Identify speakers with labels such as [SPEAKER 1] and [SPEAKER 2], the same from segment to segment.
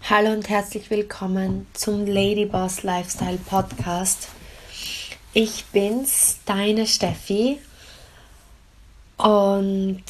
[SPEAKER 1] Hallo und herzlich willkommen zum Ladyboss Lifestyle Podcast. Ich bin's, deine Steffi, und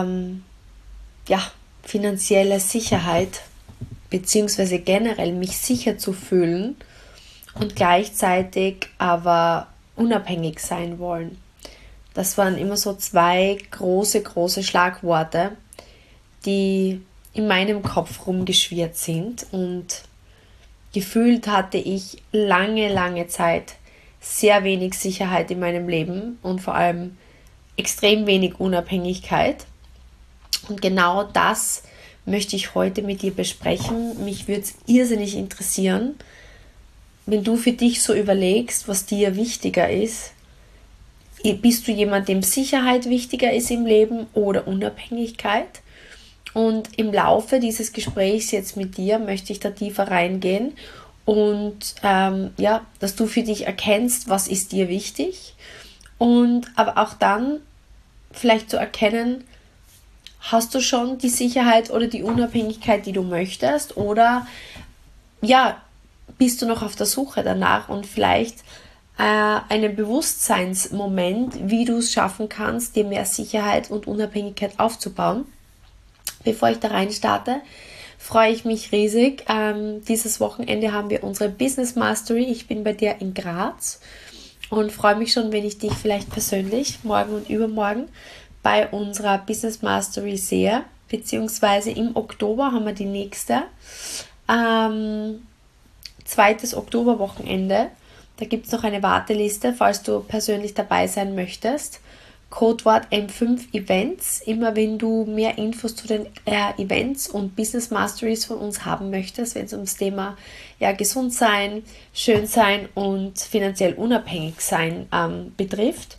[SPEAKER 1] finanzielle Sicherheit beziehungsweise generell mich sicher zu fühlen und gleichzeitig aber unabhängig sein wollen. Das waren immer so zwei große Schlagworte, die in meinem Kopf rumgeschwirrt sind, und gefühlt hatte ich lange Zeit sehr wenig Sicherheit in meinem Leben und vor allem extrem wenig Unabhängigkeit. Und genau das möchte ich heute mit dir besprechen. Mich würde es irrsinnig interessieren, wenn du für dich so überlegst, was dir wichtiger ist. Bist du jemand, dem Sicherheit wichtiger ist im Leben oder Unabhängigkeit? Und im Laufe dieses Gesprächs jetzt mit dir möchte ich da tiefer reingehen und dass du für dich erkennst, was ist dir wichtig, und aber auch dann vielleicht zu erkennen, hast du schon die Sicherheit oder die Unabhängigkeit, die du möchtest, oder bist du noch auf der Suche danach, und vielleicht einen Bewusstseinsmoment, wie du es schaffen kannst, dir mehr Sicherheit und Unabhängigkeit aufzubauen. Bevor ich da rein starte, freue ich mich riesig. Dieses Wochenende haben wir unsere Business Mastery. Ich bin bei dir in Graz und freue mich schon, wenn ich dich vielleicht persönlich morgen und übermorgen bei unserer Business Mastery sehe. Beziehungsweise im Oktober haben wir die nächste. Zweites Oktoberwochenende. Da gibt es noch eine Warteliste, falls du persönlich dabei sein möchtest. Codewort M5 Events. Immer wenn du mehr Infos zu den Events und Business Masteries von uns haben möchtest, wenn es ums Thema gesund sein, schön sein und finanziell unabhängig sein betrifft.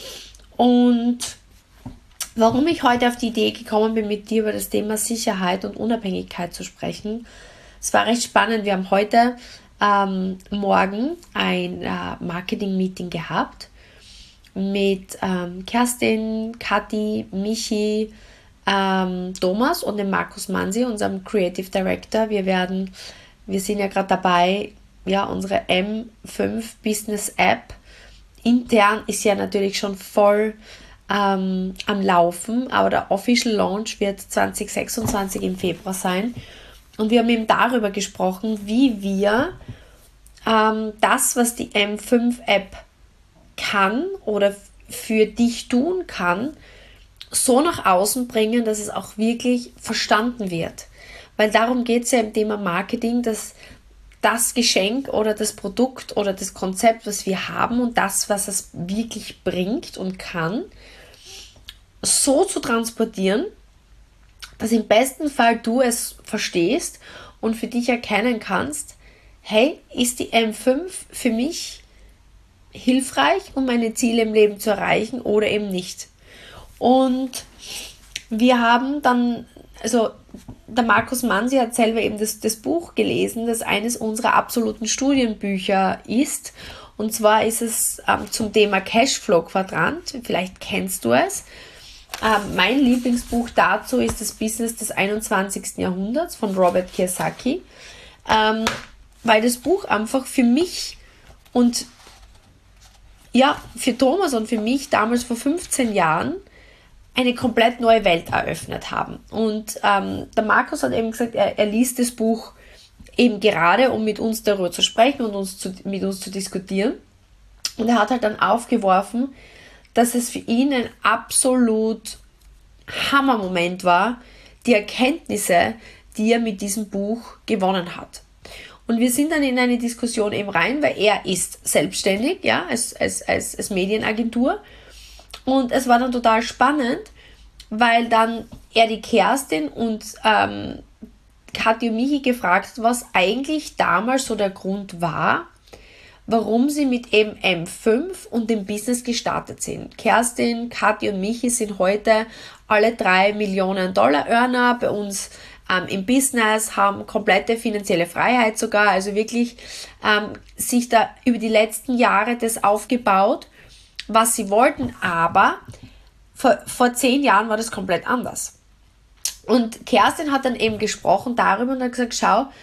[SPEAKER 1] Und warum ich heute auf die Idee gekommen bin, mit dir über das Thema Sicherheit und Unabhängigkeit zu sprechen. Es war recht spannend. Wir haben heute morgen ein Marketing-Meeting gehabt mit Kerstin, Kathi, Michi, Thomas und dem Markus Mansi, unserem Creative Director. Wir sind ja gerade dabei, unsere M5 Business App intern ist ja natürlich schon voll am Laufen, aber der Official Launch wird 2026 im Februar sein. Und wir haben eben darüber gesprochen, wie wir das, was die M5 App kann oder für dich tun kann, so nach außen bringen, dass es auch wirklich verstanden wird. Weil darum geht es ja im Thema Marketing, dass das Geschenk oder das Produkt oder das Konzept, was wir haben, und das, was es wirklich bringt und kann, so zu transportieren, dass im besten Fall du es verstehst und für dich erkennen kannst, hey, ist die M5 für mich hilfreich, um meine Ziele im Leben zu erreichen oder eben nicht. Und wir haben dann, der Markus Mansi hat selber eben das Buch gelesen, das eines unserer absoluten Studienbücher ist. Und zwar ist es zum Thema Cashflow-Quadrant. Vielleicht kennst du es. Mein Lieblingsbuch dazu ist das Business des 21. Jahrhunderts von Robert Kiyosaki, weil das Buch einfach für mich und für Thomas und für mich damals vor 15 Jahren eine komplett neue Welt eröffnet haben. Und der Markus hat eben gesagt, er liest das Buch eben gerade, um mit uns darüber zu sprechen und mit uns zu diskutieren. Und er hat halt dann aufgeworfen, dass es für ihn ein absolut Hammermoment war, die Erkenntnisse, die er mit diesem Buch gewonnen hat. Und wir sind dann in eine Diskussion eben rein, weil er ist selbstständig, als Medienagentur. Und es war dann total spannend, weil dann er die Kerstin und Kathi und Michi gefragt hat, was eigentlich damals so der Grund war, warum sie mit eben M5 und dem Business gestartet sind. Kerstin, Kathi und Michi sind heute alle 3 Millionen Dollar Earner bei uns im Business, haben komplette finanzielle Freiheit sogar, also wirklich sich da über die letzten Jahre das aufgebaut, was sie wollten, aber vor 10 Jahren war das komplett anders. Und Kerstin hat dann eben gesprochen darüber und hat gesagt, schau,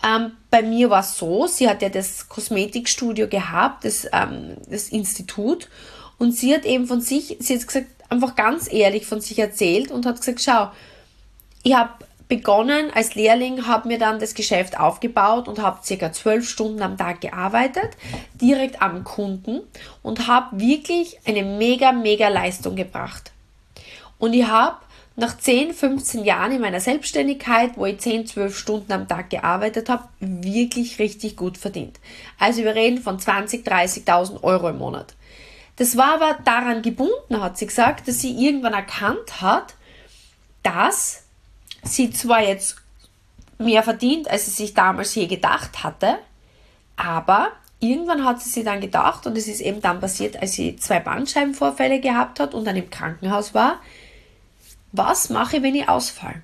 [SPEAKER 1] Bei mir war es so, sie hat ja das Kosmetikstudio gehabt, das Institut, und sie hat eben sie hat gesagt, einfach ganz ehrlich von sich erzählt und hat gesagt, schau, ich habe begonnen als Lehrling, habe mir dann das Geschäft aufgebaut und habe ca. 12 Stunden am Tag gearbeitet, direkt am Kunden, und habe wirklich eine mega, mega Leistung gebracht. Und ich habe nach 10, 15 Jahren in meiner Selbstständigkeit, wo ich 10, 12 Stunden am Tag gearbeitet habe, wirklich richtig gut verdient. Also wir reden von 20.000, 30.000 Euro im Monat. Das war aber daran gebunden, hat sie gesagt, dass sie irgendwann erkannt hat, dass sie zwar jetzt mehr verdient, als sie sich damals je gedacht hatte, aber irgendwann hat sie sich dann gedacht, und es ist eben dann passiert, als sie 2 Bandscheibenvorfälle gehabt hat und dann im Krankenhaus war, was mache ich, wenn ich ausfalle?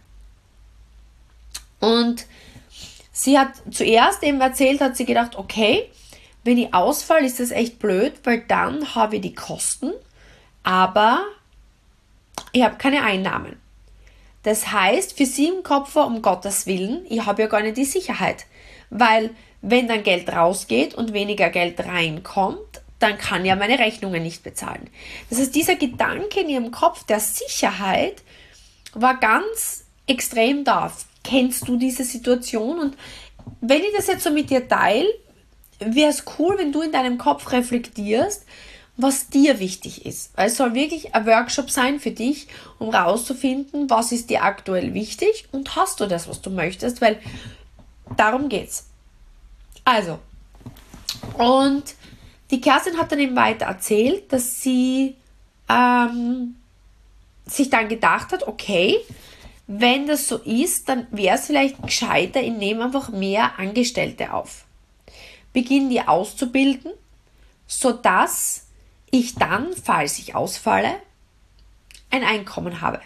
[SPEAKER 1] Und sie hat zuerst eben erzählt, hat sie gedacht, okay, wenn ich ausfalle, ist das echt blöd, weil dann habe ich die Kosten, aber ich habe keine Einnahmen. Das heißt, für sie im Kopf war, um Gottes Willen, ich habe ja gar nicht die Sicherheit, weil wenn dann Geld rausgeht und weniger Geld reinkommt, dann kann ich ja meine Rechnungen nicht bezahlen. Das heißt, dieser Gedanke in ihrem Kopf der Sicherheit war ganz extrem da. Kennst du diese Situation? Und wenn ich das jetzt so mit dir teile, wäre es cool, wenn du in deinem Kopf reflektierst, was dir wichtig ist. Weil es soll wirklich ein Workshop sein für dich, um rauszufinden, was ist dir aktuell wichtig und hast du das, was du möchtest, weil darum geht's. Also, und die Kerstin hat dann eben weiter erzählt, dass sie sich dann gedacht hat, okay, wenn das so ist, dann wäre es vielleicht gescheiter, ich nehme einfach mehr Angestellte auf. Beginne die auszubilden, sodass ich dann, falls ich ausfalle, ein Einkommen habe.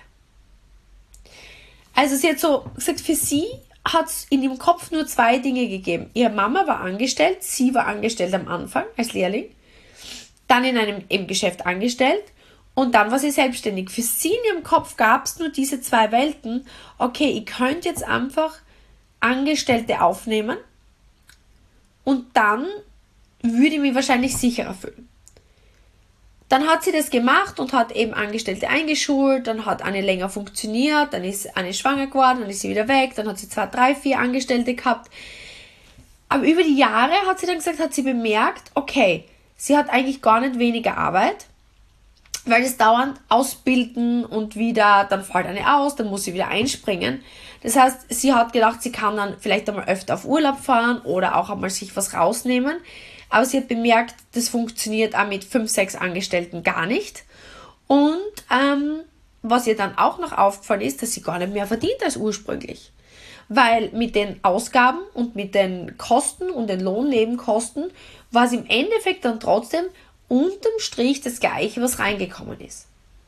[SPEAKER 1] Also sie hat so gesagt, für sie hat es in ihrem Kopf nur 2 Dinge gegeben. Ihre Mama war angestellt, sie war angestellt am Anfang als Lehrling, dann in einem im Geschäft angestellt und dann war sie selbstständig. Für sie in ihrem Kopf gab es nur diese 2 Welten. Okay, ich könnte jetzt einfach Angestellte aufnehmen und dann würde ich mich wahrscheinlich sicherer fühlen. Dann hat sie das gemacht und hat eben Angestellte eingeschult, dann hat eine länger funktioniert, dann ist eine schwanger geworden, dann ist sie wieder weg, dann hat sie 2, 3, 4 Angestellte gehabt. Aber über die Jahre hat sie dann gesagt, hat sie bemerkt, okay, sie hat eigentlich gar nicht weniger Arbeit, weil das dauernd ausbilden und wieder, dann fällt eine aus, dann muss sie wieder einspringen. Das heißt, sie hat gedacht, sie kann dann vielleicht einmal öfter auf Urlaub fahren oder auch einmal sich was rausnehmen. Aber sie hat bemerkt, das funktioniert auch mit 5, 6 Angestellten gar nicht. Und was ihr dann auch noch aufgefallen ist, dass sie gar nicht mehr verdient als ursprünglich. Weil mit den Ausgaben und mit den Kosten und den Lohnnebenkosten war es im Endeffekt dann trotzdem unterm Strich das Gleiche, was reingekommen ist.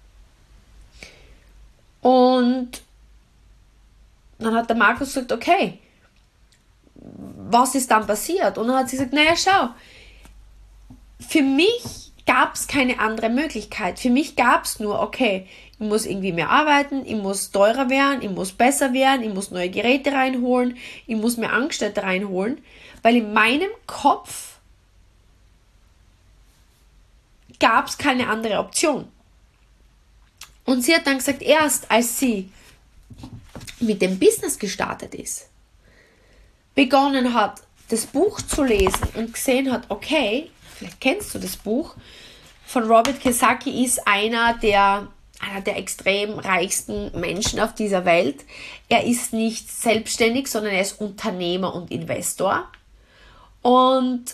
[SPEAKER 1] Und dann hat der Markus gesagt, okay, was ist dann passiert? Und dann hat sie gesagt, naja, schau, für mich gab es keine andere Möglichkeit. Für mich gab es nur, okay, ich muss irgendwie mehr arbeiten, ich muss teurer werden, ich muss besser werden, ich muss neue Geräte reinholen, ich muss mehr Angestellte reinholen, weil in meinem Kopf gab es keine andere Option. Und sie hat dann gesagt, erst als sie mit dem Business gestartet ist, begonnen hat, das Buch zu lesen und gesehen hat, okay, vielleicht kennst du das Buch, von Robert Kiyosaki, ist einer der extrem reichsten Menschen auf dieser Welt. Er ist nicht selbstständig, sondern er ist Unternehmer und Investor und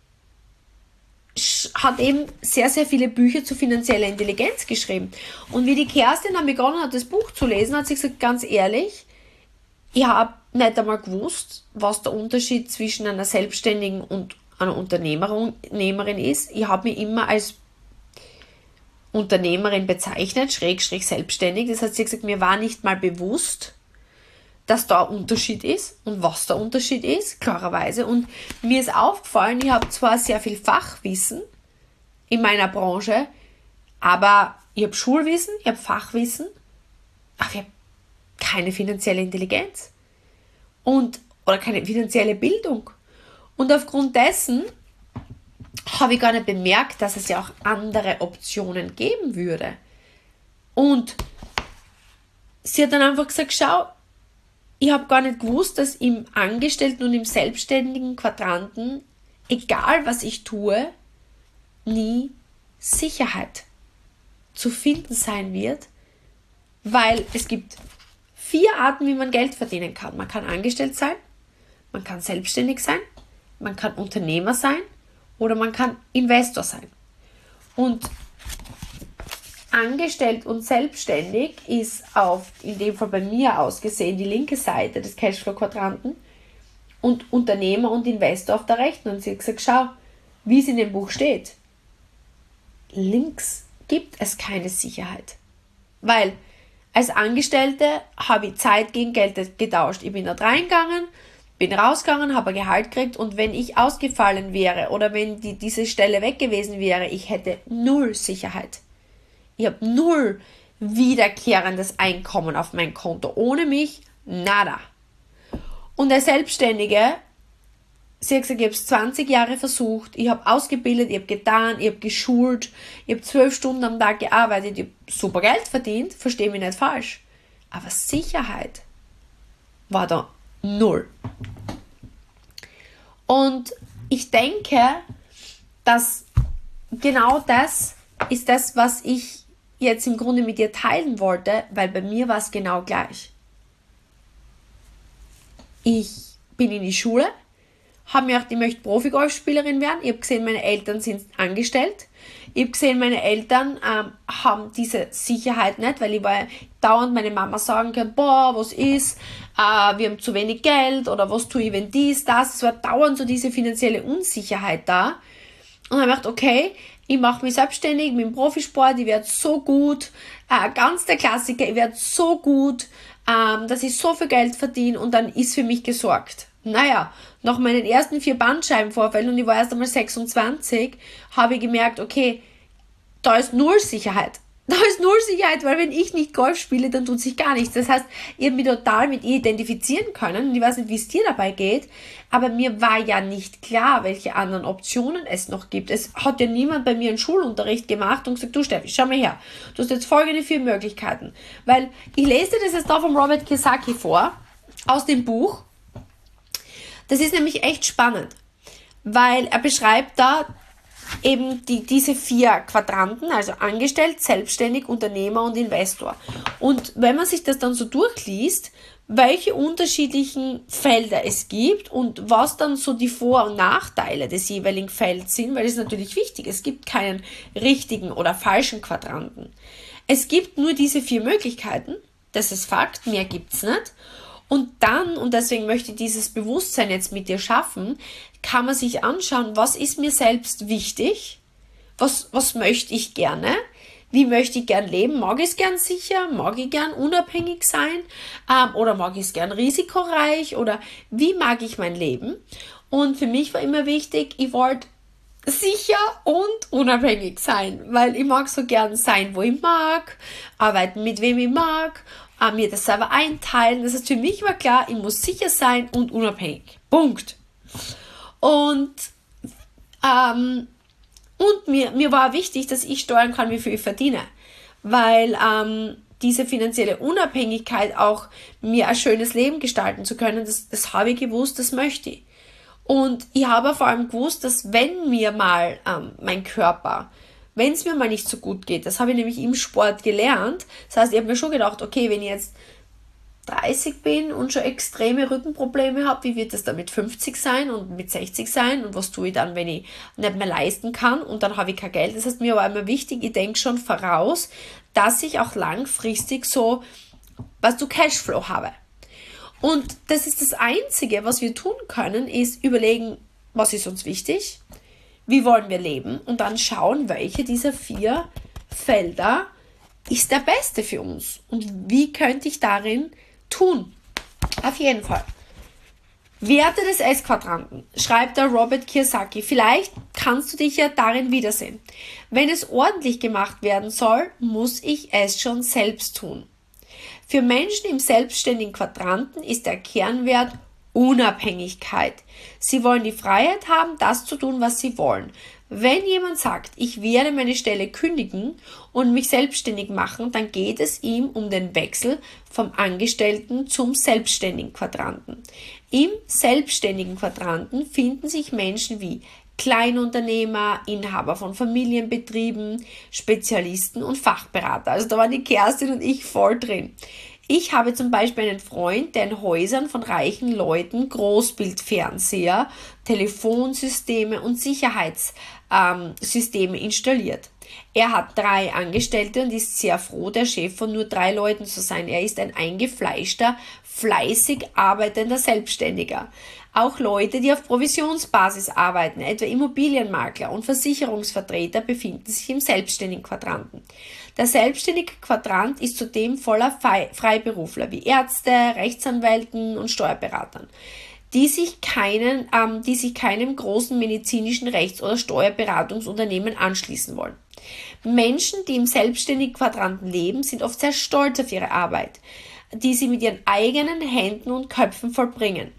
[SPEAKER 1] hat eben sehr, sehr viele Bücher zu finanzieller Intelligenz geschrieben. Und wie die Kerstin dann begonnen hat, das Buch zu lesen, hat sie gesagt, ganz ehrlich, ich habe nicht einmal gewusst, was der Unterschied zwischen einer Selbstständigen und einer Unternehmerin ist. Ich habe mich immer als Unternehmerin bezeichnet, Schrägstrich selbstständig. Das heißt, sie hat gesagt, mir war nicht mal bewusst, dass da ein Unterschied ist und was der Unterschied ist, klarerweise. Und mir ist aufgefallen, ich habe zwar sehr viel Fachwissen in meiner Branche, aber ich habe Schulwissen, ich habe Fachwissen, aber ich habe keine finanzielle Intelligenz. Und oder keine finanzielle Bildung. Und aufgrund dessen habe ich gar nicht bemerkt, dass es ja auch andere Optionen geben würde. Und sie hat dann einfach gesagt, schau, ich habe gar nicht gewusst, dass im Angestellten- und im selbstständigen Quadranten, egal was ich tue, nie Sicherheit zu finden sein wird, weil es gibt 4 Arten, wie man Geld verdienen kann. Man kann angestellt sein, man kann selbstständig sein, man kann Unternehmer sein oder man kann Investor sein. Und angestellt und selbstständig ist in dem Fall bei mir ausgesehen, die linke Seite des Cashflow-Quadranten und Unternehmer und Investor auf der rechten. Und sie hat gesagt, schau, wie es in dem Buch steht, links gibt es keine Sicherheit. Weil als Angestellte habe ich Zeit gegen Geld getauscht. Ich bin dort reingegangen, bin rausgegangen, habe ein Gehalt gekriegt und wenn ich ausgefallen wäre oder wenn diese Stelle weg gewesen wäre, ich hätte 0 Sicherheit. Ich habe 0 wiederkehrendes Einkommen auf mein Konto. Ohne mich, nada. Und als Selbstständige, sie hat gesagt, ich habe es 20 Jahre versucht, ich habe ausgebildet, ich habe getan, ich habe geschult, ich habe 12 Stunden am Tag gearbeitet, ich habe super Geld verdient, verstehe mich nicht falsch. Aber Sicherheit war da 0. Und ich denke, dass genau das ist das, was ich jetzt im Grunde mit dir teilen wollte, weil bei mir war es genau gleich. Ich bin in die Schule, habe mir gedacht, ich möchte Profi-Golfspielerin werden. Ich habe gesehen, meine Eltern sind angestellt. Ich habe gesehen, meine Eltern haben diese Sicherheit nicht, weil ich war dauernd meine Mama sagen kann, boah, was ist, wir haben zu wenig Geld oder was tue ich, wenn dies, das. Es war dauernd so diese finanzielle Unsicherheit da. Und dann habe ich gedacht, okay, ich mache mich selbstständig mit dem Profisport, ich werde so gut, ganz der Klassiker, ich werde so gut, dass ich so viel Geld verdiene und dann ist für mich gesorgt. Naja, nach meinen ersten 4 Bandscheibenvorfällen und ich war erst einmal 26, habe ich gemerkt, okay, da ist 0 Sicherheit. Da ist 0 Sicherheit, weil wenn ich nicht Golf spiele, dann tut sich gar nichts. Das heißt, ich habe mich total mit ihr identifizieren können. Ich weiß nicht, wie es dir dabei geht, aber mir war ja nicht klar, welche anderen Optionen es noch gibt. Es hat ja niemand bei mir einen Schulunterricht gemacht und gesagt, du Steffi, schau mal her, du hast jetzt folgende 4 Möglichkeiten. Weil ich lese dir das jetzt da von Robert Kiyosaki vor, aus dem Buch. Das ist nämlich echt spannend, weil er beschreibt da eben diese 4 Quadranten, also angestellt, selbstständig, Unternehmer und Investor. Und wenn man sich das dann so durchliest, welche unterschiedlichen Felder es gibt und was dann so die Vor- und Nachteile des jeweiligen Felds sind, weil das ist natürlich wichtig, es gibt keinen richtigen oder falschen Quadranten. Es gibt nur diese 4 Möglichkeiten, das ist Fakt, mehr gibt's nicht. Und dann, und deswegen möchte ich dieses Bewusstsein jetzt mit dir schaffen, kann man sich anschauen, was ist mir selbst wichtig, was möchte ich gerne, wie möchte ich gern leben, mag ich es gern sicher, mag ich gern unabhängig sein oder mag ich es gern risikoreich oder wie mag ich mein Leben. Und für mich war immer wichtig, ich wollte sicher und unabhängig sein, weil ich mag so gern sein, wo ich mag, arbeiten mit wem ich mag, mir das selber einteilen. Das heißt, für mich war klar, ich muss sicher sein und unabhängig. Punkt. Und mir war wichtig, dass ich steuern kann, wie viel ich verdiene, weil diese finanzielle Unabhängigkeit auch mir ein schönes Leben gestalten zu können, das habe ich gewusst, das möchte ich. Und ich habe vor allem gewusst, dass wenn mir mal mein Körper, wenn es mir mal nicht so gut geht, das habe ich nämlich im Sport gelernt, das heißt, ich habe mir schon gedacht, okay, wenn ich jetzt 30 bin und schon extreme Rückenprobleme habe, wie wird das dann mit 50 sein und mit 60 sein und was tue ich dann, wenn ich nicht mehr leisten kann und dann habe ich kein Geld. Das heißt, mir war immer wichtig, ich denke schon voraus, dass ich auch langfristig so, Cashflow habe. Und das ist das Einzige, was wir tun können, ist überlegen, was ist uns wichtig, wie wollen wir leben und dann schauen, welche dieser 4 Felder ist der beste für uns und wie könnte ich darin tun. Auf jeden Fall. Werte des S-Quadranten, schreibt der Robert Kiyosaki. Vielleicht kannst du dich ja darin wiedersehen. Wenn es ordentlich gemacht werden soll, muss ich es schon selbst tun. Für Menschen im selbstständigen Quadranten ist der Kernwert Unabhängigkeit. Sie wollen die Freiheit haben, das zu tun, was sie wollen. Wenn jemand sagt, ich werde meine Stelle kündigen und mich selbstständig machen, dann geht es ihm um den Wechsel vom Angestellten zum selbstständigen Quadranten. Im selbstständigen Quadranten finden sich Menschen wie Kleinunternehmer, Inhaber von Familienbetrieben, Spezialisten und Fachberater. Also da waren die Kerstin und ich voll drin. Ich habe zum Beispiel einen Freund, der in Häusern von reichen Leuten Großbildfernseher, Telefonsysteme und Sicherheitssysteme installiert. Er hat 3 Angestellte und ist sehr froh, der Chef von nur 3 Leuten zu sein. Er ist ein eingefleischter, fleißig arbeitender Selbstständiger. Auch Leute, die auf Provisionsbasis arbeiten, etwa Immobilienmakler und Versicherungsvertreter, befinden sich im selbstständigen Quadranten. Der selbstständige Quadrant ist zudem voller Freiberufler wie Ärzte, Rechtsanwälten und Steuerberatern, die sich keinem großen medizinischen Rechts- oder Steuerberatungsunternehmen anschließen wollen. Menschen, die im selbstständigen Quadranten leben, sind oft sehr stolz auf ihre Arbeit, die sie mit ihren eigenen Händen und Köpfen vollbringen.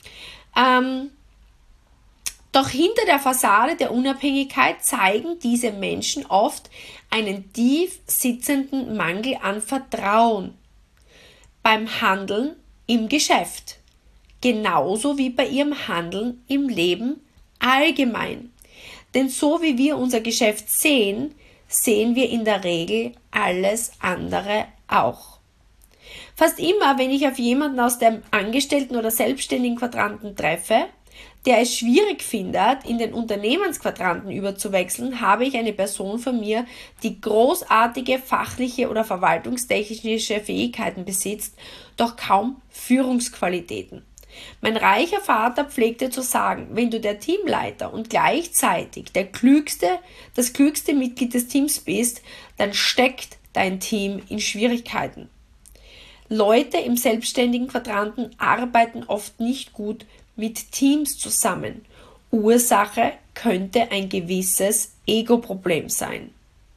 [SPEAKER 1] Doch hinter der Fassade der Unabhängigkeit zeigen diese Menschen oft einen tief sitzenden Mangel an Vertrauen beim Handeln im Geschäft, genauso wie bei ihrem Handeln im Leben allgemein. Denn so wie wir unser Geschäft sehen, sehen wir in der Regel alles andere auch. Fast immer, wenn ich auf jemanden aus dem Angestellten- oder selbstständigen Quadranten treffe, der es schwierig findet, in den Unternehmensquadranten überzuwechseln, habe ich eine Person von mir, die großartige fachliche oder verwaltungstechnische Fähigkeiten besitzt, doch kaum Führungsqualitäten. Mein reicher Vater pflegte zu sagen, wenn du der Teamleiter und gleichzeitig das klügste Mitglied des Teams bist, dann steckt dein Team in Schwierigkeiten. Leute im selbstständigen Quadranten arbeiten oft nicht gut mit Teams zusammen. Ursache könnte ein gewisses Ego-Problem sein.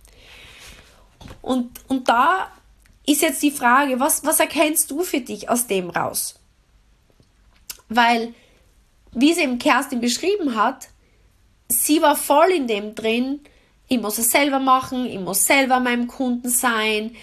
[SPEAKER 1] Und da ist jetzt die Frage, was erkennst du für dich aus dem raus? Weil, wie es eben Kerstin beschrieben hat, sie war voll in dem drin, ich muss es selber machen, ich muss selber meinem Kunden sein,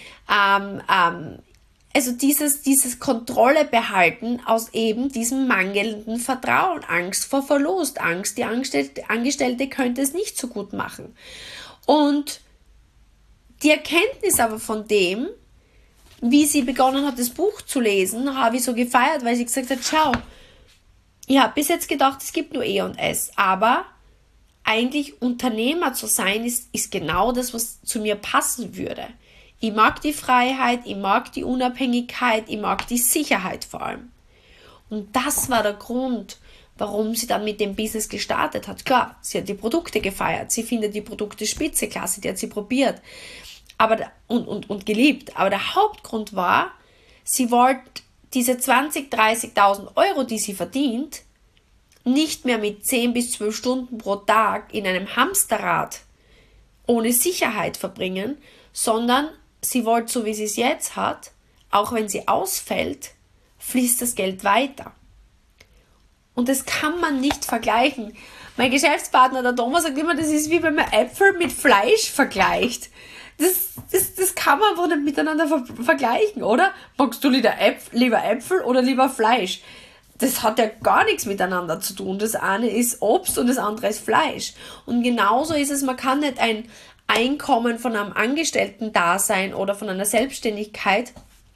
[SPEAKER 1] also dieses Kontrolle behalten aus eben diesem mangelnden Vertrauen, Angst vor Verlust, Angst, die Angestellte könnte es nicht so gut machen. Und die Erkenntnis aber von dem, wie sie begonnen hat, das Buch zu lesen, habe ich so gefeiert, weil sie gesagt hat, schau, ich habe bis jetzt gedacht, es gibt nur E und S, aber eigentlich Unternehmer zu sein, ist genau das, was zu mir passen würde. Ich mag die Freiheit, ich mag die Unabhängigkeit, ich mag die Sicherheit vor allem. Und das war der Grund, warum sie dann mit dem Business gestartet hat. Klar, sie hat die Produkte gefeiert, sie findet die Produkte spitzeklasse, die hat sie probiert und geliebt. Aber der Hauptgrund war, sie wollte diese 20.000, 30.000 Euro, die sie verdient, nicht mehr mit 10 bis 12 Stunden pro Tag in einem Hamsterrad ohne Sicherheit verbringen, sondern sie wollte, so wie sie es jetzt hat, auch wenn sie ausfällt, fließt das Geld weiter. Und das kann man nicht vergleichen. Mein Geschäftspartner, der Thomas, sagt immer, das ist wie wenn man Äpfel mit Fleisch vergleicht. Das kann man einfach nicht miteinander vergleichen, oder? Magst du lieber Äpfel oder lieber Fleisch? Das hat ja gar nichts miteinander zu tun. Das eine ist Obst und das andere ist Fleisch. Und genauso ist es, man kann nicht ein Einkommen von einem Angestellten-Dasein oder von einer Selbstständigkeit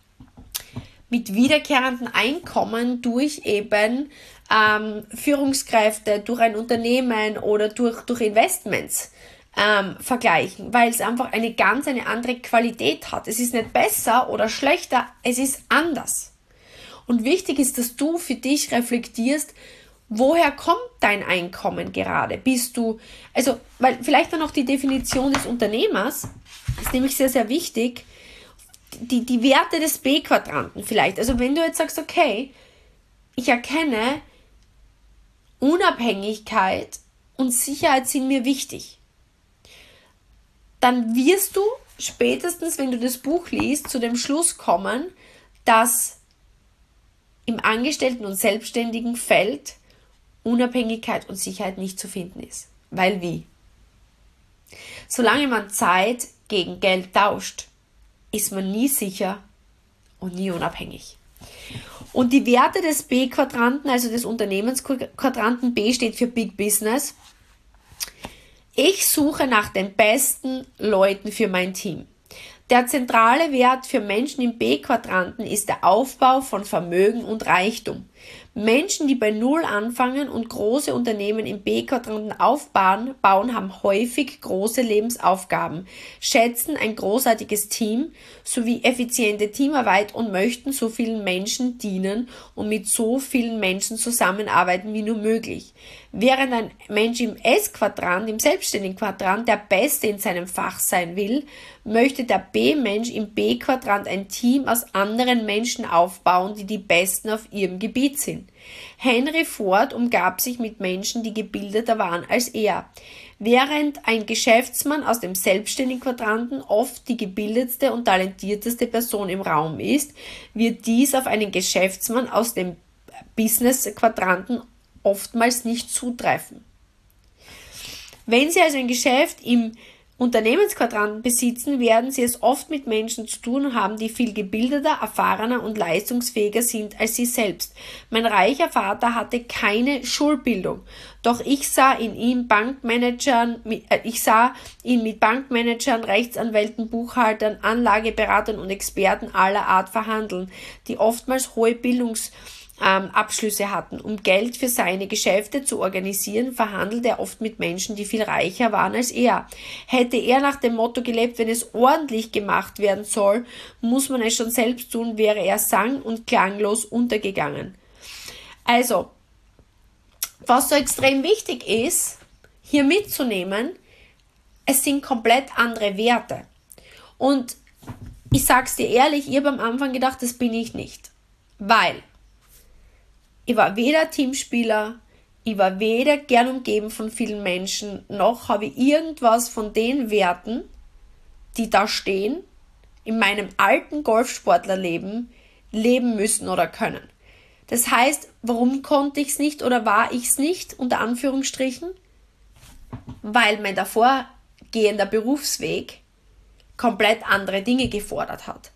[SPEAKER 1] mit wiederkehrenden Einkommen durch eben Führungskräfte, durch ein Unternehmen oder durch Investments vergleichen, weil es einfach eine andere Qualität hat. Es ist nicht besser oder schlechter, es ist anders. Und wichtig ist, dass du für dich reflektierst, woher kommt dein Einkommen gerade? Weil vielleicht dann noch die Definition des Unternehmers ist nämlich sehr, sehr wichtig, die Werte des B-Quadranten vielleicht. Also wenn du jetzt sagst, okay, ich erkenne, Unabhängigkeit und Sicherheit sind mir wichtig, dann wirst du spätestens, wenn du das Buch liest, zu dem Schluss kommen, dass im Angestellten- und selbstständigen Feld Unabhängigkeit und Sicherheit nicht zu finden ist. Weil wie? Solange man Zeit gegen Geld tauscht, ist man nie sicher und nie unabhängig. Und die Werte des B-Quadranten, also des Unternehmensquadranten, B steht für Big Business. Ich suche nach den besten Leuten für mein Team. Der zentrale Wert für Menschen im B-Quadranten ist der Aufbau von Vermögen und Reichtum. Menschen, die bei Null anfangen und große Unternehmen im B-Quadranten aufbauen, haben häufig große Lebensaufgaben, schätzen ein großartiges Team sowie effiziente Teamarbeit und möchten so vielen Menschen dienen und mit so vielen Menschen zusammenarbeiten wie nur möglich. Während ein Mensch im S-Quadrant, im selbstständigen Quadrant, der Beste in seinem Fach sein will, möchte der B-Mensch im B-Quadrant ein Team aus anderen Menschen aufbauen, die die Besten auf ihrem Gebiet sind. Henry Ford umgab sich mit Menschen, die gebildeter waren als er. Während ein Geschäftsmann aus dem selbstständigen Quadranten oft die gebildetste und talentierteste Person im Raum ist, wird dies auf einen Geschäftsmann aus dem Business-Quadranten oftmals nicht zutreffen. Wenn Sie also ein Geschäft im Unternehmensquadranten besitzen, werden Sie es oft mit Menschen zu tun haben, die viel gebildeter, erfahrener und leistungsfähiger sind als Sie selbst. Mein reicher Vater hatte keine Schulbildung, doch ich sah ihn mit Bankmanagern, Rechtsanwälten, Buchhaltern, Anlageberatern und Experten aller Art verhandeln, die oftmals hohe Abschlüsse hatten. Um Geld für seine Geschäfte zu organisieren, verhandelte er oft mit Menschen, die viel reicher waren als er. Hätte er nach dem Motto gelebt, wenn es ordentlich gemacht werden soll, muss man es schon selbst tun, wäre er sang- und klanglos untergegangen. Also, was so extrem wichtig ist, hier mitzunehmen, es sind komplett andere Werte. Und ich sag's dir ehrlich, ich habe am Anfang gedacht, das bin ich nicht. Weil ich war weder Teamspieler, ich war weder gern umgeben von vielen Menschen, noch habe ich irgendwas von den Werten, die da stehen, in meinem alten Golfsportlerleben leben müssen oder können. Das heißt, warum konnte ich es nicht oder war ich es nicht, unter Anführungsstrichen? Weil mein davorgehender Berufsweg komplett andere Dinge gefordert hat.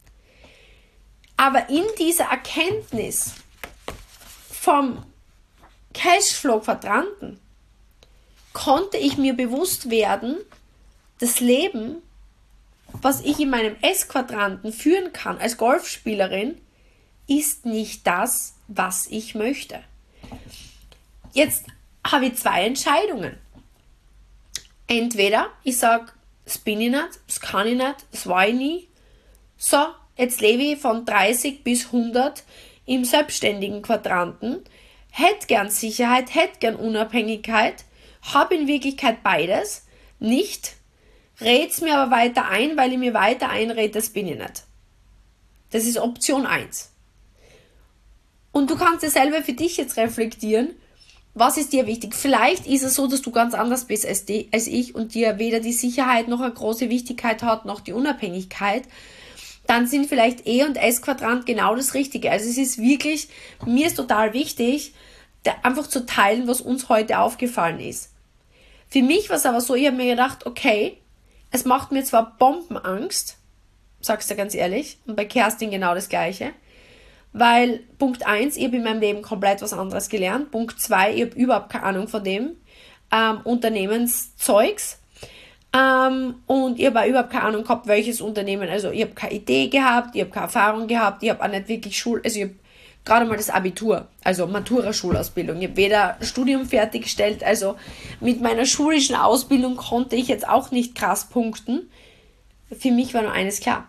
[SPEAKER 1] Aber in dieser Erkenntnis vom Cashflow-Quadranten konnte ich mir bewusst werden, das Leben, was ich in meinem S-Quadranten führen kann als Golfspielerin, ist nicht das, was ich möchte. Jetzt habe ich zwei Entscheidungen. Entweder ich sage, das bin ich nicht, das kann ich nicht, das war ich nie. So, jetzt lebe ich von 30 bis 100 im selbstständigen Quadranten, hätte gern Sicherheit, hätte gern Unabhängigkeit, habe in Wirklichkeit beides, nicht, red's mir aber weiter ein, weil ich mir weiter einrede, das bin ich nicht. Das ist Option 1. Und du kannst ja selber für dich jetzt reflektieren, was ist dir wichtig? Vielleicht ist es so, dass du ganz anders bist als ich und dir weder die Sicherheit noch eine große Wichtigkeit hat, noch die Unabhängigkeit. Dann sind vielleicht E und S-Quadrant genau das Richtige. Also es ist wirklich, mir ist total wichtig, einfach zu teilen, was uns heute aufgefallen ist. Für mich war es aber so, ich habe mir gedacht, okay, es macht mir zwar Bombenangst, sag's dir ganz ehrlich, und bei Kerstin genau das Gleiche, weil Punkt 1, ich habe in meinem Leben komplett was anderes gelernt, Punkt 2, ich habe überhaupt keine Ahnung von dem Unternehmenszeugs, und ich habe auch überhaupt keine Ahnung gehabt, welches Unternehmen, also ich habe keine Idee gehabt, ich habe keine Erfahrung gehabt, ich habe auch nicht wirklich ich habe gerade mal das Abitur, also Matura-Schulausbildung. Ich habe weder Studium fertiggestellt, also mit meiner schulischen Ausbildung konnte ich jetzt auch nicht krass punkten. Für mich war nur eines klar.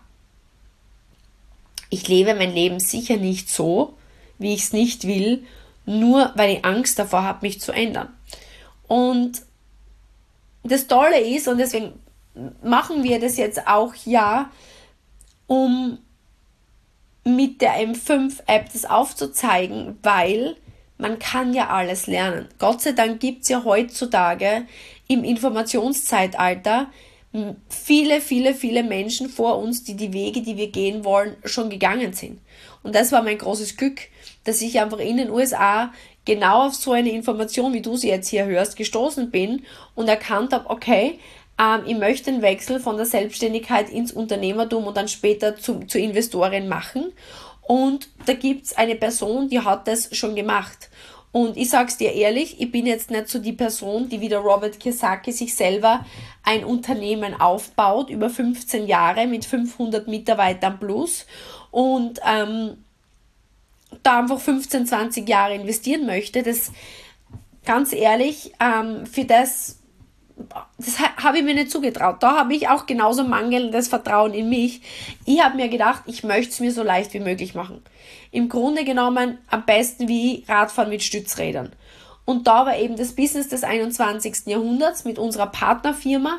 [SPEAKER 1] Ich lebe mein Leben sicher nicht so, wie ich es nicht will, nur weil ich Angst davor habe, mich zu ändern. Und das Tolle ist, und deswegen machen wir das jetzt auch, um mit der M5-App das aufzuzeigen, weil man kann ja alles lernen. Gott sei Dank gibt es ja heutzutage im Informationszeitalter viele, viele, viele Menschen vor uns, die die Wege, die wir gehen wollen, schon gegangen sind. Und das war mein großes Glück, dass ich einfach in den USA genau auf so eine Information, wie du sie jetzt hier hörst, gestoßen bin und erkannt habe, okay, ich möchte den Wechsel von der Selbstständigkeit ins Unternehmertum und dann später zur Investorin machen. Und da gibt es eine Person, die hat das schon gemacht. Und ich sag's dir ehrlich, ich bin jetzt nicht so die Person, die wie der Robert Kiyosaki sich selber ein Unternehmen aufbaut, über 15 Jahre mit 500 Mitarbeitern plus und da einfach 15, 20 Jahre investieren möchte. Das, ganz ehrlich, für das habe ich mir nicht zugetraut. Da habe ich auch genauso mangelndes Vertrauen in mich. Ich habe mir gedacht, ich möchte es mir so leicht wie möglich machen. Im Grunde genommen am besten wie Radfahren mit Stützrädern. Und da war eben das Business des 21. Jahrhunderts mit unserer Partnerfirma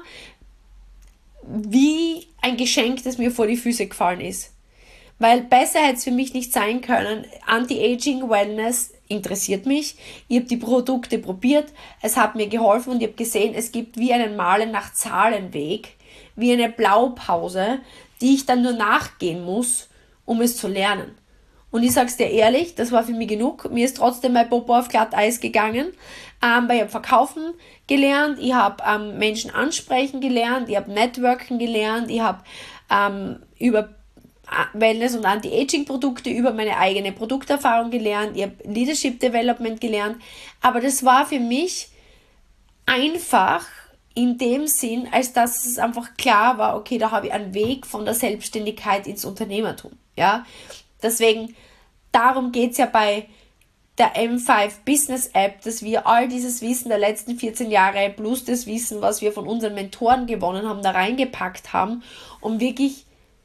[SPEAKER 1] wie ein Geschenk, das mir vor die Füße gefallen ist. Weil besser hätte es für mich nicht sein können. Anti-Aging, Wellness interessiert mich. Ich habe die Produkte probiert, es hat mir geholfen und ich habe gesehen, es gibt wie einen Malen nach Zahlenweg, wie eine Blaupause, die ich dann nur nachgehen muss, um es zu lernen. Und ich sag's dir ehrlich, das war für mich genug. Mir ist trotzdem mein Popo auf Glatteis gegangen, weil ich habe Verkaufen gelernt, ich habe Menschen ansprechen gelernt, ich habe Networken gelernt, ich habe über Wellness- und Anti-Aging-Produkte über meine eigene Produkterfahrung gelernt, ich habe Leadership Development gelernt, aber das war für mich einfach in dem Sinn, als dass es einfach klar war, okay, da habe ich einen Weg von der Selbstständigkeit ins Unternehmertum, ja, deswegen, darum geht es ja bei der M5 Business App, dass wir all dieses Wissen der letzten 14 Jahre plus das Wissen, was wir von unseren Mentoren gewonnen haben, da reingepackt haben, um wirklich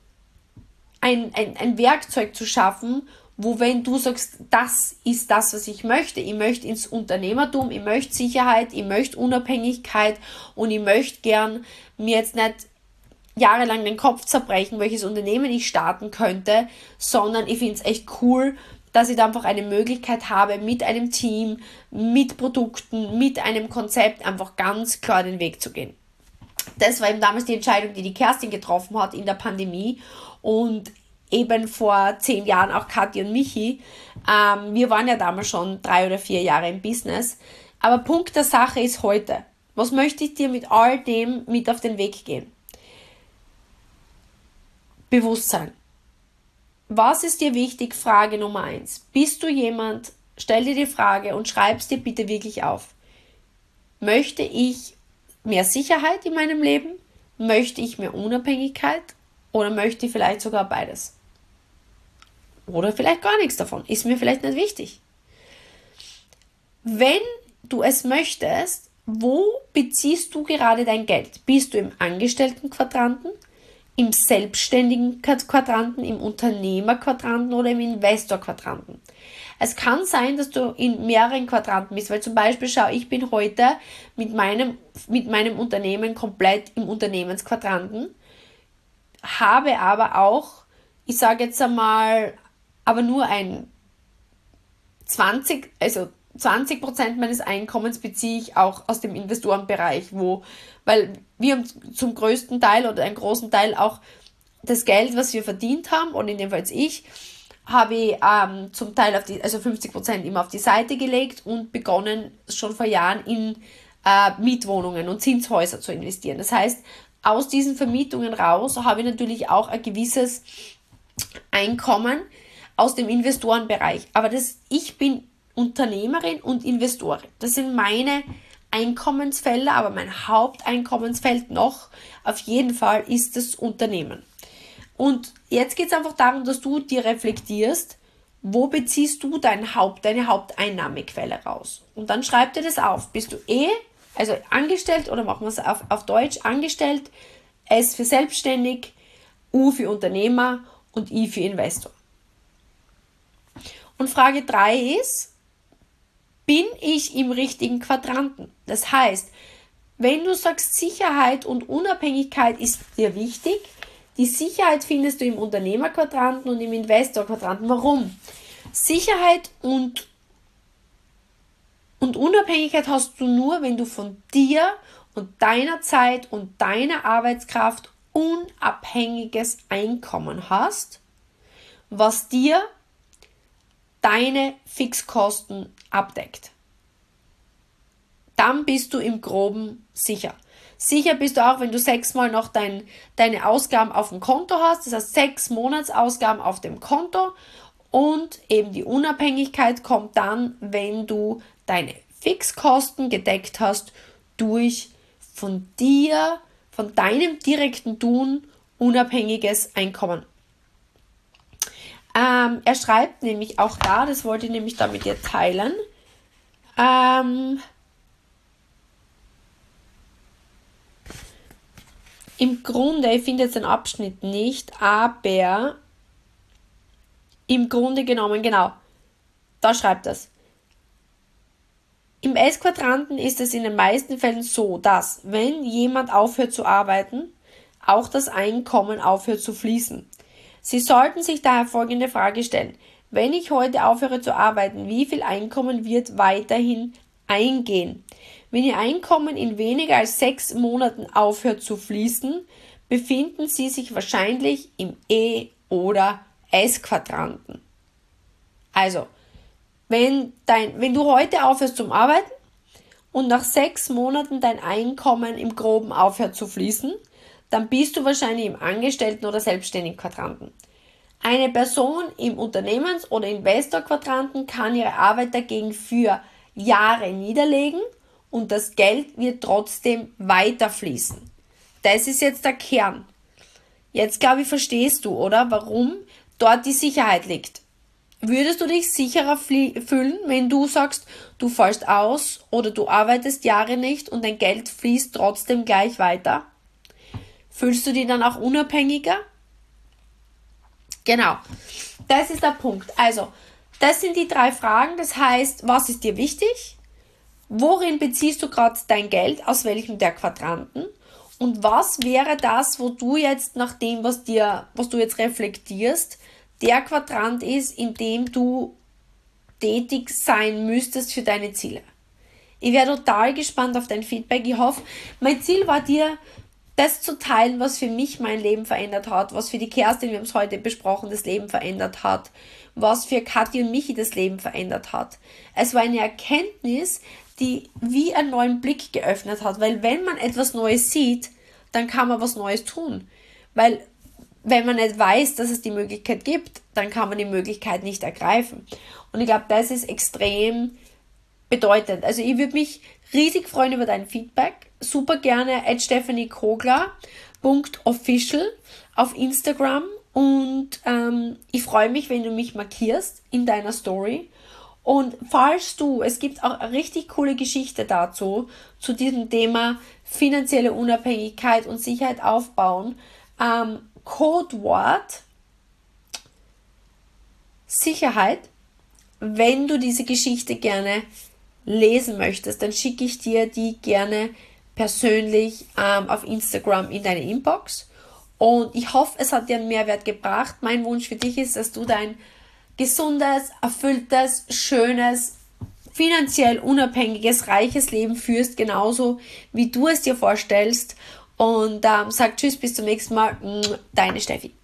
[SPEAKER 1] ein Werkzeug zu schaffen, wo wenn du sagst, das ist das, was ich möchte ins Unternehmertum, ich möchte Sicherheit, ich möchte Unabhängigkeit und ich möchte gern mir jetzt nicht jahrelang den Kopf zerbrechen, welches Unternehmen ich starten könnte, sondern ich finde es echt cool, dass ich da einfach eine Möglichkeit habe, mit einem Team, mit Produkten, mit einem Konzept einfach ganz klar den Weg zu gehen. Das war eben damals die Entscheidung, die Kerstin getroffen hat in der Pandemie und eben vor 10 Jahren auch Kathi und Michi. Wir waren ja damals schon 3 oder 4 Jahre im Business. Aber Punkt der Sache ist heute, was möchte ich dir mit all dem mit auf den Weg gehen? Bewusstsein. Was ist dir wichtig? Frage Nummer 1. Bist du jemand, stell dir die Frage und schreib es dir bitte wirklich auf. Möchte ich mehr Sicherheit in meinem Leben? Möchte ich mehr Unabhängigkeit? Oder möchte ich vielleicht sogar beides? Oder vielleicht gar nichts davon. Ist mir vielleicht nicht wichtig. Wenn du es möchtest, wo beziehst du gerade dein Geld? Bist du im Angestelltenquadranten, im selbstständigen Quadranten, im Unternehmerquadranten oder im Investorquadranten? Es kann sein, dass du in mehreren Quadranten bist, weil zum Beispiel, schau, ich bin heute mit meinem Unternehmen komplett im Unternehmensquadranten, habe aber auch, ich sage jetzt einmal, aber nur ein 20% meines Einkommens beziehe ich auch aus dem Investorenbereich, weil wir haben zum größten Teil oder einen großen Teil auch das Geld, was wir verdient haben, und in dem Fall jetzt ich, habe ich zum Teil 50% immer auf die Seite gelegt und begonnen schon vor Jahren in Mietwohnungen und Zinshäuser zu investieren. Das heißt, aus diesen Vermietungen raus habe ich natürlich auch ein gewisses Einkommen aus dem Investorenbereich. Aber ich bin Unternehmerin und Investorin. Das sind meine Einkommensfelder, aber mein Haupteinkommensfeld noch auf jeden Fall ist das Unternehmen. Und jetzt geht es einfach darum, dass du dir reflektierst, wo beziehst du deine Haupteinnahmequelle raus? Und dann schreib dir das auf. Bist du also angestellt, oder machen wir es auf Deutsch, angestellt, S für selbstständig, U für Unternehmer und I für Investor. Und Frage 3 ist, bin ich im richtigen Quadranten? Das heißt, wenn du sagst, Sicherheit und Unabhängigkeit ist dir wichtig, die Sicherheit findest du im Unternehmerquadranten und im Investorquadranten. Warum? Sicherheit und Unabhängigkeit hast du nur, wenn du von dir und deiner Zeit und deiner Arbeitskraft unabhängiges Einkommen hast, was dir deine Fixkosten abdeckt, dann bist du im Groben sicher. Sicher bist du auch, wenn du 6-mal noch deine Ausgaben auf dem Konto hast, das heißt 6 Monatsausgaben auf dem Konto, und eben die Unabhängigkeit kommt dann, wenn du deine Fixkosten gedeckt hast durch von deinem direkten Tun unabhängiges Einkommen. Er schreibt nämlich auch da, das wollte ich nämlich da mit dir teilen, im Grunde, ich finde jetzt den Abschnitt nicht, aber im Grunde genommen, genau, da schreibt es. Im S-Quadranten ist es in den meisten Fällen so, dass, wenn jemand aufhört zu arbeiten, auch das Einkommen aufhört zu fließen. Sie sollten sich daher folgende Frage stellen: Wenn ich heute aufhöre zu arbeiten, wie viel Einkommen wird weiterhin eingehen? Wenn Ihr Einkommen in weniger als 6 Monaten aufhört zu fließen, befinden Sie sich wahrscheinlich im E- oder S-Quadranten. Also, wenn du heute aufhörst zum Arbeiten und nach 6 Monaten dein Einkommen im Groben aufhört zu fließen, dann bist du wahrscheinlich im Angestellten- oder selbstständigen Quadranten. Eine Person im Unternehmens- oder Investor-Quadranten kann ihre Arbeit dagegen für Jahre niederlegen und das Geld wird trotzdem weiterfließen. Das ist jetzt der Kern. Jetzt, glaube ich, verstehst du, oder? Warum dort die Sicherheit liegt. Würdest du dich sicherer fühlen, wenn du sagst, du fallst aus oder du arbeitest Jahre nicht und dein Geld fließt trotzdem gleich weiter? Fühlst du dich dann auch unabhängiger? Genau, das ist der Punkt. Also, das sind die 3 Fragen. Das heißt, was ist dir wichtig? Worin beziehst du gerade dein Geld? Aus welchem der Quadranten? Und was wäre das, wo du jetzt nach dem, was du jetzt reflektierst, der Quadrant ist, in dem du tätig sein müsstest für deine Ziele? Ich wäre total gespannt auf dein Feedback. Ich hoffe, mein Ziel war dir, das zu teilen, was für mich mein Leben verändert hat, was für die Kerstin, wir haben es heute besprochen, das Leben verändert hat, was für Kathi und Michi das Leben verändert hat. Es war eine Erkenntnis, die wie einen neuen Blick geöffnet hat, weil wenn man etwas Neues sieht, dann kann man was Neues tun. Weil wenn man nicht weiß, dass es die Möglichkeit gibt, dann kann man die Möglichkeit nicht ergreifen. Und ich glaube, das ist extrem bedeutend. Also ich würde mich riesig freuen über dein Feedback. Super gerne @stephaniekogler.official auf Instagram und ich freue mich, wenn du mich markierst in deiner Story. Und es gibt auch eine richtig coole Geschichte dazu, zu diesem Thema finanzielle Unabhängigkeit und Sicherheit aufbauen. Codewort Sicherheit. Wenn du diese Geschichte gerne lesen möchtest, dann schicke ich dir die gerne persönlich auf Instagram in deine Inbox. Und ich hoffe, es hat dir einen Mehrwert gebracht. Mein Wunsch für dich ist, dass du dein gesundes, erfülltes, schönes, finanziell unabhängiges, reiches Leben führst, genauso wie du es dir vorstellst. Und sag Tschüss, bis zum nächsten Mal. Deine Steffi.